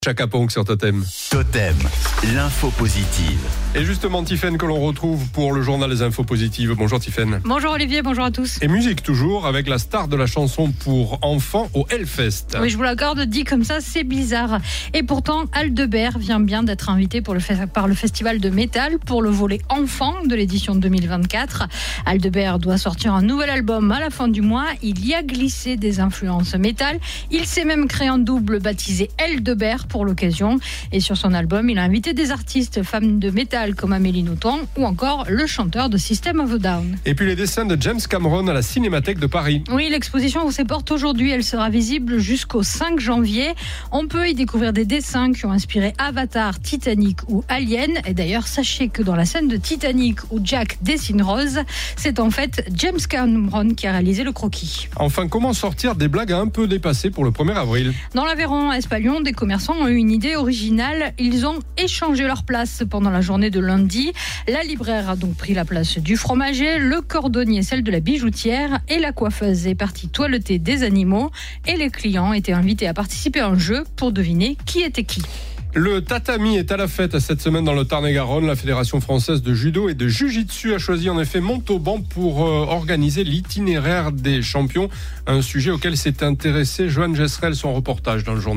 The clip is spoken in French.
Chaka Ponk sur Totem. Totem, l'info positive. Et justement, Tiffaine que l'on retrouve pour le journal des infos positives. Bonjour Tiffaine. Bonjour Olivier, bonjour à tous. Et musique toujours, avec la star de la chanson pour enfants au Hellfest. Oui, je vous l'accorde, dit comme ça, c'est bizarre. Et pourtant, Aldebert vient bien d'être invité par le festival de métal pour le volet enfant de l'édition 2024. Aldebert doit sortir un nouvel album à la fin du mois. Il y a glissé des influences métal. Il s'est même créé un double baptisé Aldebert pour l'occasion. Et sur son album, il a invité des artistes femmes de métal comme Amélie Nothomb ou encore le chanteur de System of a Down. Et puis les dessins de James Cameron à la Cinémathèque de Paris. Oui, l'exposition vous ses portes aujourd'hui. Elle sera visible jusqu'au 5 janvier. On peut y découvrir des dessins qui ont inspiré Avatar, Titanic ou Alien. Et d'ailleurs, sachez que dans la scène de Titanic où Jack dessine Rose, c'est en fait James Cameron qui a réalisé le croquis. Enfin, comment sortir des blagues un peu dépassées pour le 1er avril ? Dans l'Aveyron, à Espalion, des commerçants ont eu une idée originale. Ils ont échangé leur place pendant la journée de lundi. La libraire a donc pris la place du fromager, le cordonnier celle de la bijoutière et la coiffeuse est partie toiletter des animaux. Et les clients étaient invités à participer à un jeu pour deviner qui était qui. Le tatami est à la fête cette semaine dans le Tarn-et-Garonne. La Fédération française de judo et de jiu-jitsu a choisi en effet Montauban pour organiser l'itinéraire des champions. Un sujet auquel s'est intéressé Joanne Jesserel, son reportage dans le journal.